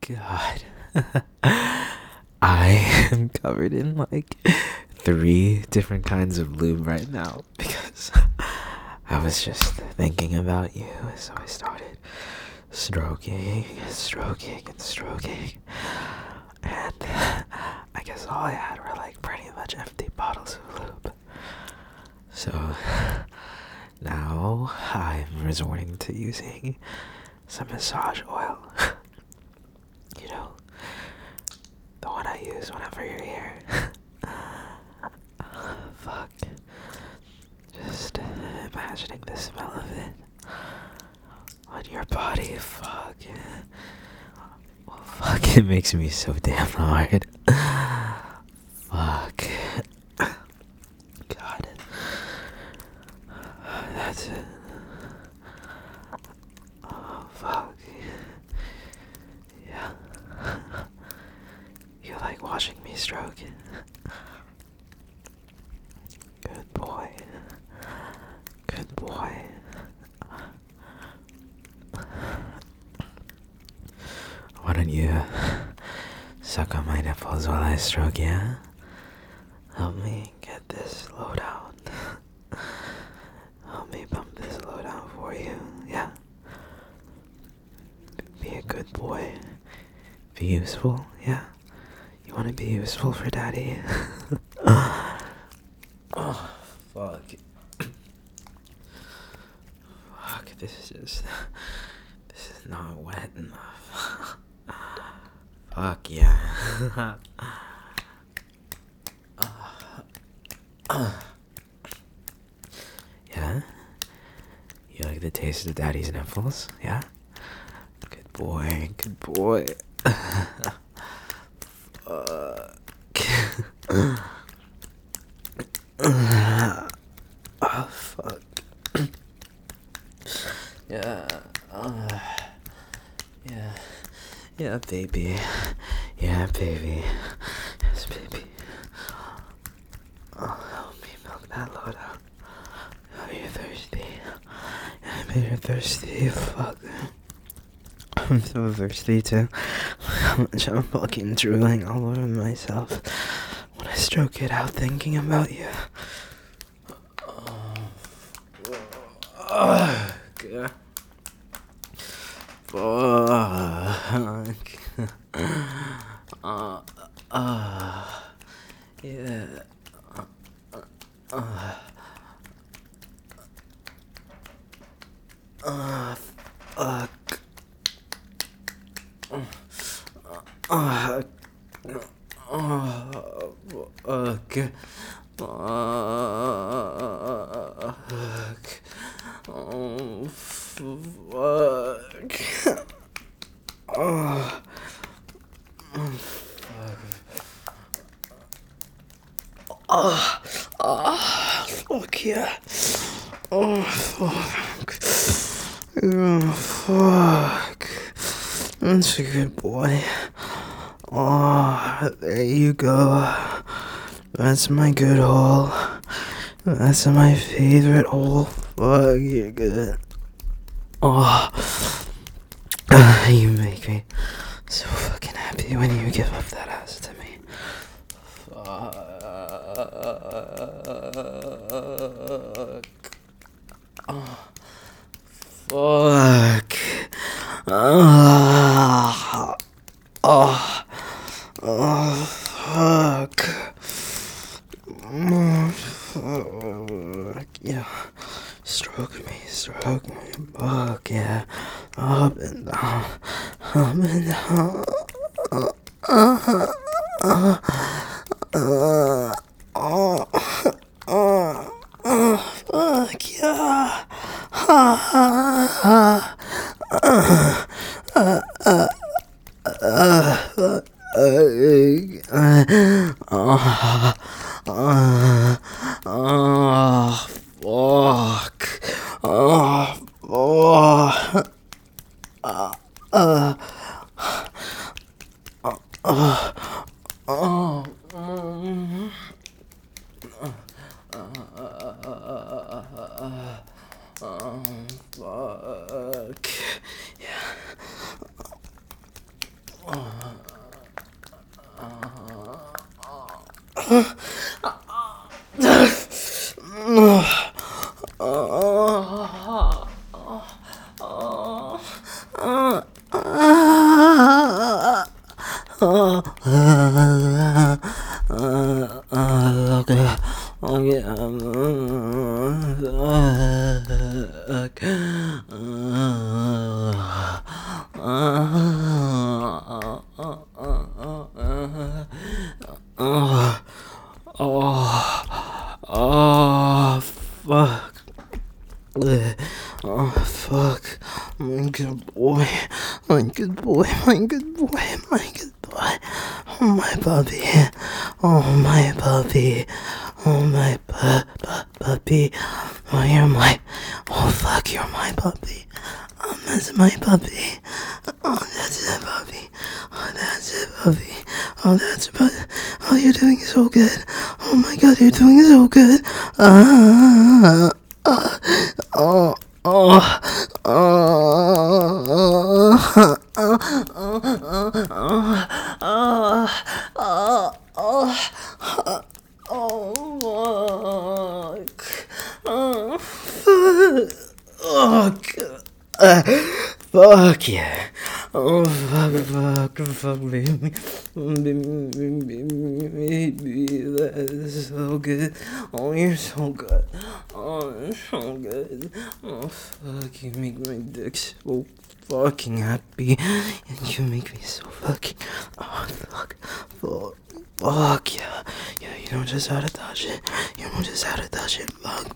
God. I am covered in like 3 different kinds of lube right now because I was just thinking about you, so I started stroking, stroking, and stroking. And I guess all I had were like pretty much empty bottles of lube. So now I'm resorting to using some massage oil. You know, the one I use whenever you're here. Fuck. Just imagining the smell of it on your body. Fuck. Well, fuck, it makes me so damn hard. Fuck. God. That's it. Oh, fuck. Yeah. You like watching me stroke it? Good boy. Good boy. Why don't you suck on my nipples while I stroke you? Help me get this load out. Help me pump this load out for you. Yeah. Be a good boy. Be useful. Yeah. You want to be useful for daddy? Oh, fuck. Fuck, this is not wet enough. Fuck yeah. Yeah? You like the taste of daddy's nipples? Yeah? Good boy, good boy. Oh, fuck. Yeah. Yeah. Yeah, baby. Yeah, baby. Yes, baby. Oh, help me milk that load out. Oh, you're thirsty. I bet you're thirsty. Fuck. I'm so thirsty too. How much I'm fucking drooling all over myself when I stroke it out thinking about you. God. Fuck. Yeah. Fuck. Fuck. Oh, fuck. Oh, fuck. Fuck yeah. Oh, fuck. Oh, fuck. That's a good boy. Oh, there you go. That's my good hole. That's my favorite hole. Fuck, you're good. Oh, you make me so fucking happy when you give up that ass to me. Fuck. Oh, fuck. Fuck. Fuck. Yeah. Stroke me. Fuck yeah. Up and down. Up and down. Fuck yeah. Fuck. Fuck. Yeah. Oh, fuck. Oh, fuck. My good boy. My good boy. My good boy. My good boy. Oh, my puppy. Oh, my puppy. Oh, my puppy. Oh, you're my. Oh, fuck, you're my puppy. That's my puppy. Oh, that's it, puppy. Oh, that's it, puppy. Oh, that's it, puppy. Oh, you're doing so good. Oh my god, you're doing so good. Oh, oh, oh, fuck yeah. Oh, fuck, baby. Baby, that's so good. Oh, you're so good. Oh, you're so good. Oh, fuck, you make my dick so fucking happy. And you make me so fucking. Oh, fuck, yeah. Yeah, you know just how to touch it. You know just how to touch it. Fuck.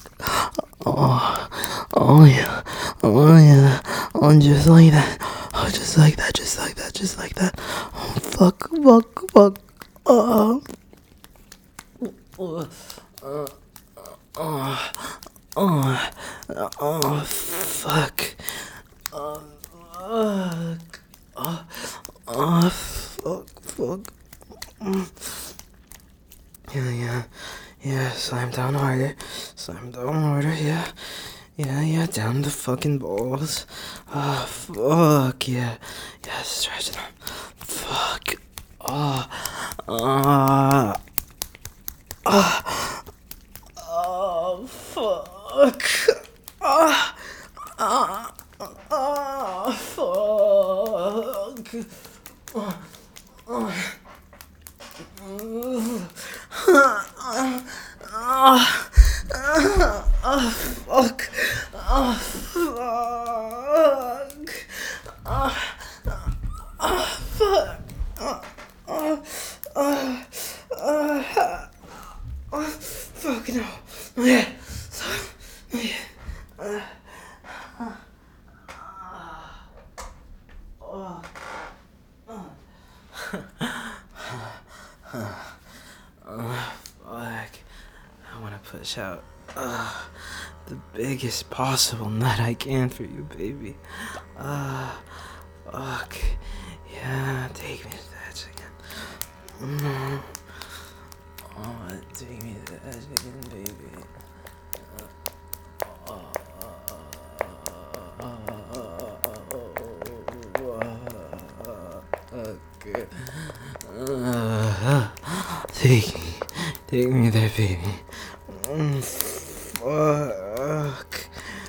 Oh, yeah. Oh, just like that. Oh, just like that. Oh, fuck. Oh, fuck. Fuck. Yeah, slam down harder, yeah. Yeah, down the fucking balls. Fuck, yeah. Yeah, stretch them. Fuck. Fuck. Fuck no. Yeah. Fuck. I want to push out the biggest possible nut I can for you, baby. Fuck. Yeah, take me to the edge again. Oh, take me to the edge again, baby. Okay. Take me there, baby. Fuck.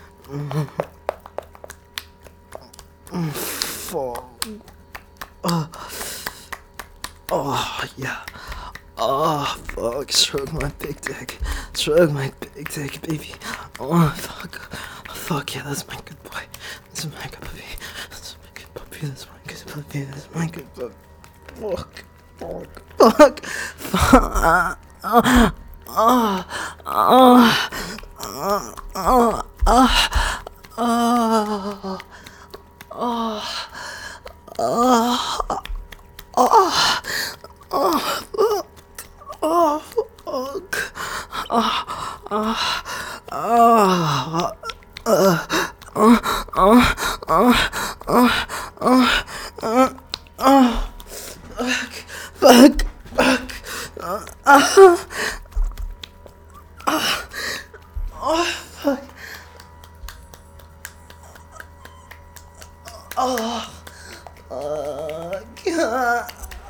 Fuck. Oh, yeah. Oh, fuck. Stroke my big dick. Baby. Oh, fuck. Fuck, yeah, that's my good boy. That's my good puppy. That's my good puppy.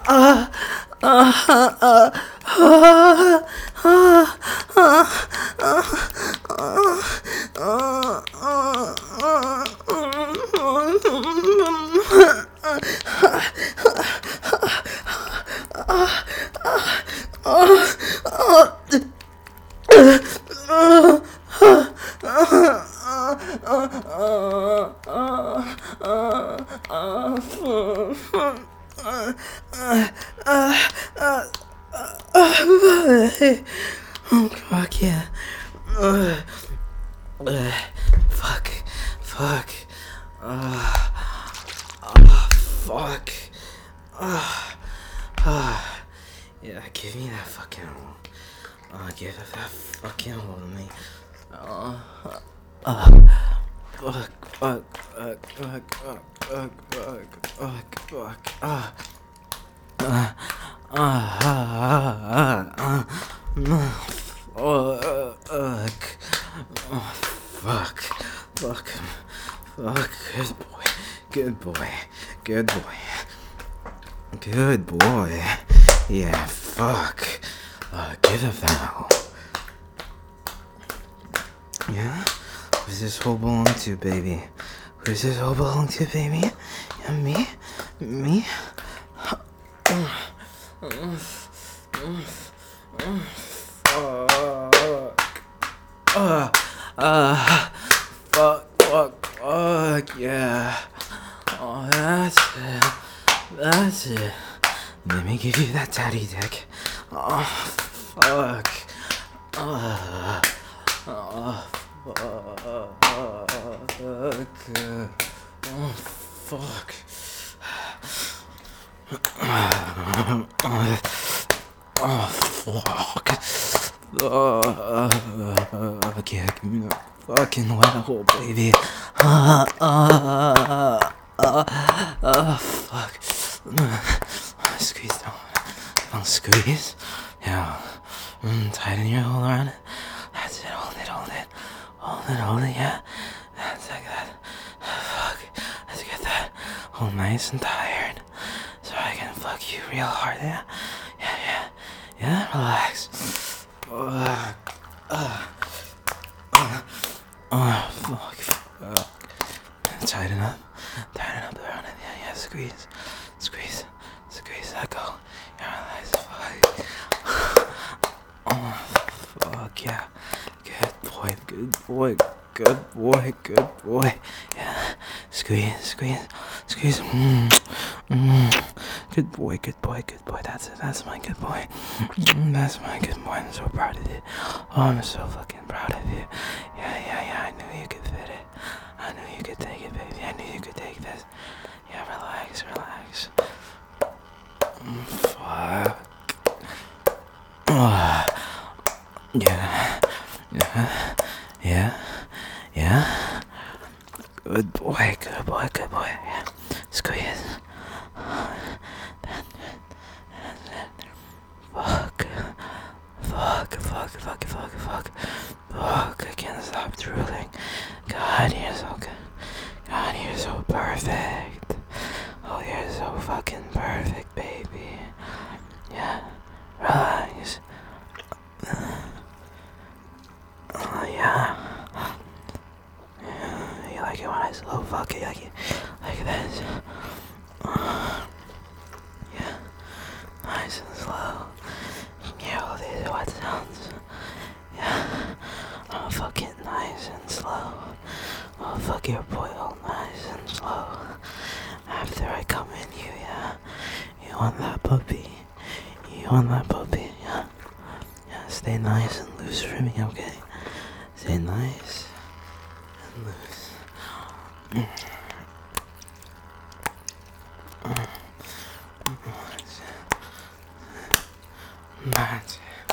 Oh, fuck yeah. Fuck. Fuck. Fuck. Yeah, give me that fucking hole. Give it that fucking hold of me. Fuck. Fuck. Fuck. Fuck. Fuck. Fuck. Fuck. Fuck. Fuck. Fuck. Fuck. Good boy. Good boy. Good boy. Good boy. Yeah, fuck. Give a foul. Yeah? Who's this hole belong to, baby? Who's this hole belong to, baby? Yeah, me? Me? Fuck, yeah. Oh, that's it. That's it. Let me give you that daddy dick. Oh, fuck. Oh, fuck. Oh, fuck. Oh, fuck. Yeah, give me that fucking wet hole, baby. Fuck. Squeeze down. Don't squeeze. Yeah. Tighten your hole around it. That's it. Hold it. Hold it. Hold it. Hold it. Yeah. That's like that. Fuck. Let's get that hole nice and tired. So I can fuck you real hard. Yeah. Yeah. Yeah. Yeah. Relax. Fuck. Fuck. Tighten up. Tighten up around it. Yeah. Yeah. Squeeze. Squeeze. Squeeze. Let go. Yeah. Relax. Fuck. Oh. Fuck. Yeah. Good boy. Good boy. Good boy. Good boy. Yeah. Squeeze. Squeeze. Squeeze. Good boy. Good boy. Good boy. That's it. That's my good boy. That's my good boy. I'm so proud of you. Oh, I'm so fucking proud of you. Yeah. Yeah. Yeah. I knew you could fit it. I knew you could take it, baby. I knew you could take this. Yeah. Relax. Relax. Fuck. Yeah. Yeah. Yeah. Yeah. Good boy. Good boy. Good boy. Yeah. Squeeze. Fuck. Fuck. Fuck. Fuck. Fuck. Fuck. Fuck. I can't stop drooling. God, you're so good. God, you're so perfect. Oh, you're so fucking perfect, baby. Yeah. Relax. Oh, yeah. Yeah. You like it when I slow fuck it like this. Yeah. Nice and slow. Yeah, all these wet sounds. Yeah. I'll fuck it nice and slow. I'll fuck your boy all nice and slow. After I come in you, yeah. You want that puppy? You want that puppy, yeah? Yeah, stay nice and loose for me, okay? Stay nice and loose. That's it.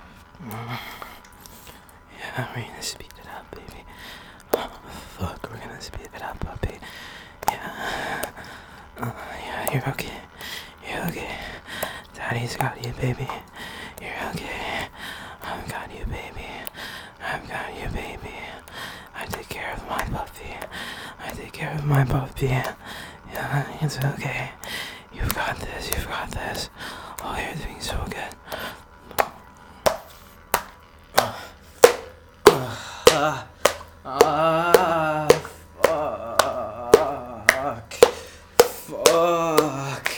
Yeah, we're gonna speed it up, baby. Fuck, we're gonna speed it up, puppy. Yeah. Yeah, you're okay. You're okay. Daddy's got you, baby. You're okay. I've got you, baby. I've got you, baby. I take care of my puppy. I take care of my puppy. Yeah, it's okay. You You've got this. You've got this. Oh, you're doing so good. Fuck. Fuck.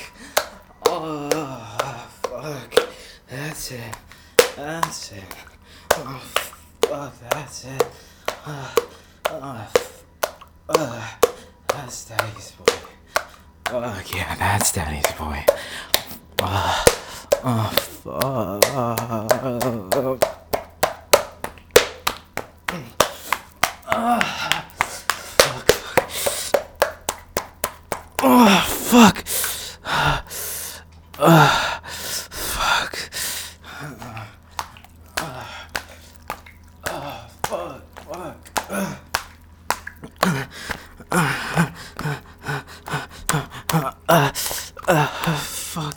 Oh, fuck. That's it. That's it. Oh, fuck. That's it. That's Daddy's boy. Fuck yeah, that's Daddy's boy. Fuck. Fuck. Fuck.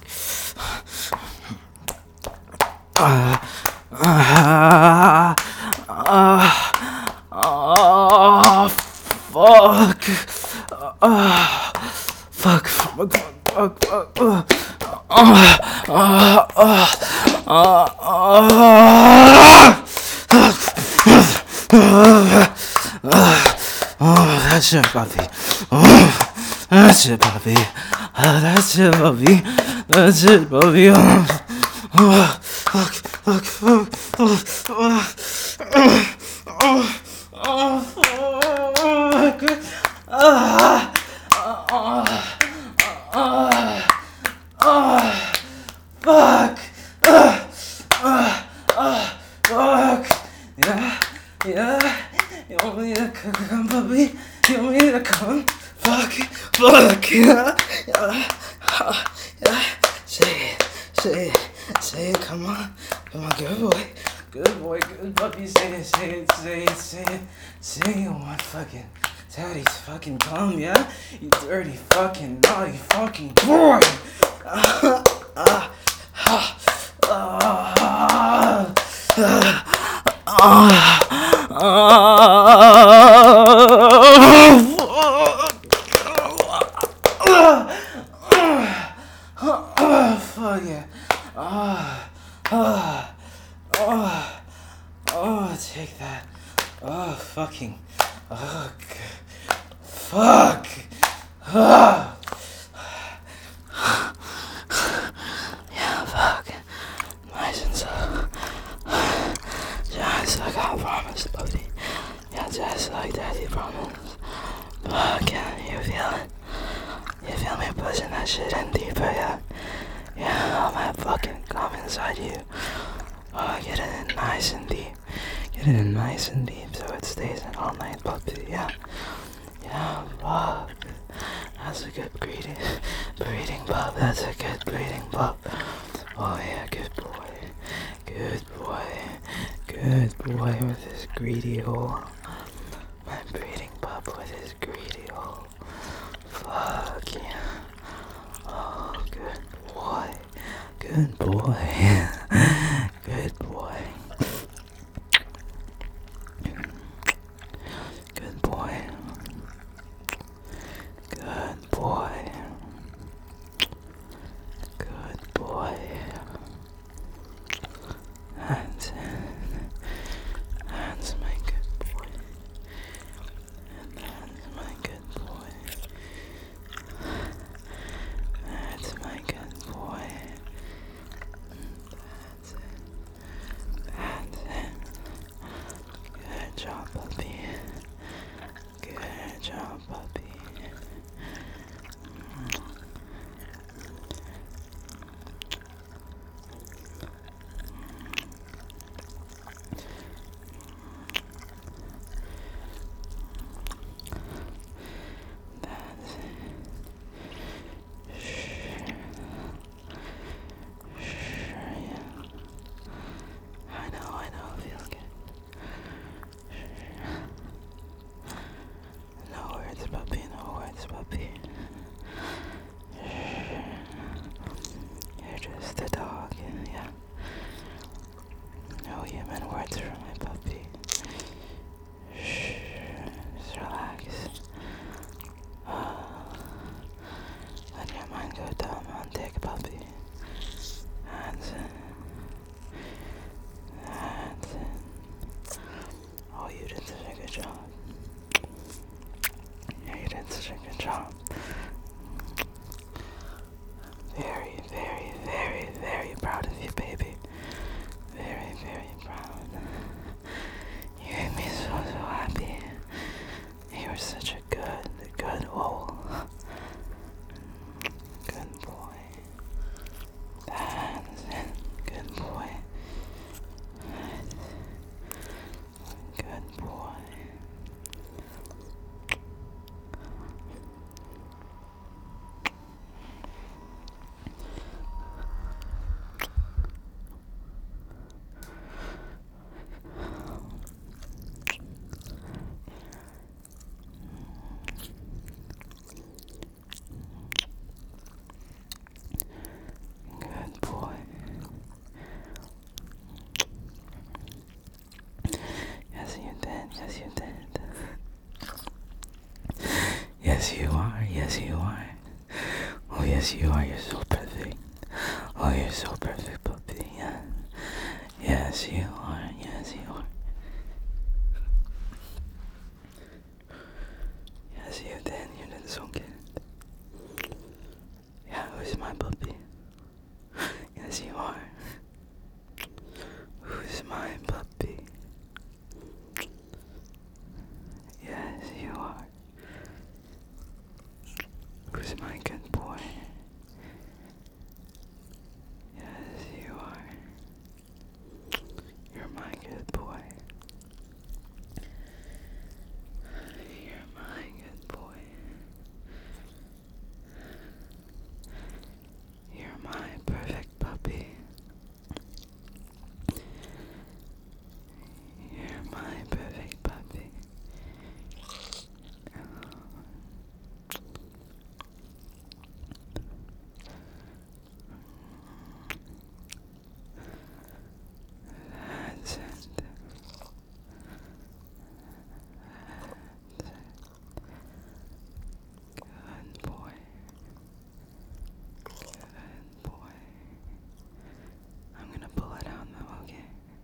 That's it, puppy. That's it, puppy. That's it, puppy. That's it, puppy. Fuck. Yeah. You want me to come, puppy? You want me to come? Fuck. Yeah. Say it. Come on, good boy, good puppy. Say it. Say you want fucking Daddy's fucking cum, yeah? You dirty fucking naughty fucking boy. Fuck yeah. Take that. Fucking. Fuck. Yeah, fuck. Nice and so. Just like I promised, buddy. Yeah, just like Daddy promised. Fuck yeah, you feel it? You feel me pushing that shit in deeper, yeah? Yeah, all my fucking come inside you. Get it in nice and deep. Get it in nice and deep so it stays in all night, puppy, yeah? Yeah, fuck. That's a good breeding pup. That's a good breeding pup. Oh yeah, good boy. Good boy with his greedy hole. My breeding pup with his greedy hole. Fuck yeah. Oh, good boy. Good boy. Good boy. Good boy. Good boy. Good boy. That's my good boy. And that's my good boy. That's my good boy. yes you are. Oh yes you are. You're so perfect. Oh, you're so perfect, puppy. Yeah. Yes you are. Yes you are. Yes you did. You did so good. Yeah, who's my puppy? Yes you are. Who's my puppy? Yes you are. Who's my good boy? Yes you are. You're my good boy. You're my good boy. You're my perfect puppy. You're my perfect puppy. That's it. Good boy. Good boy. I'm gonna pull it out now, okay?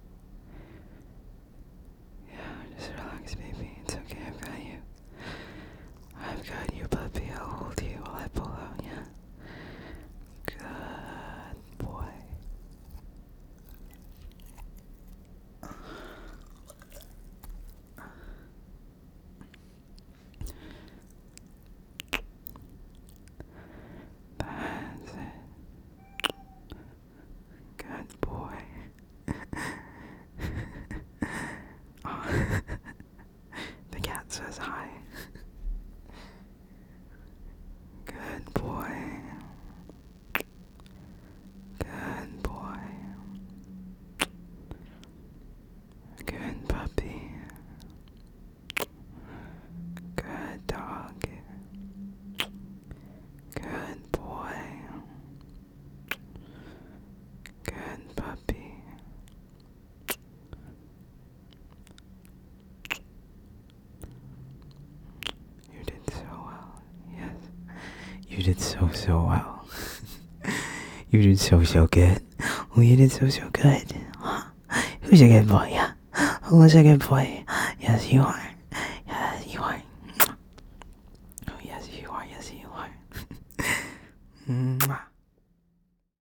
Yeah, just relax, baby. It's okay, I've got you. I've got you, puppy. I'll hold you while I pull out, yeah? Good boy. That's it. Good boy. Oh, the cat says hi. Good boy. Good boy. Good puppy. Good dog. Good boy. Good puppy. You did so well. Yes. You did so well. You did so good. Oh, you did so good. Huh? Who's a good boy? Yeah. Who's a good boy? Yes, you are.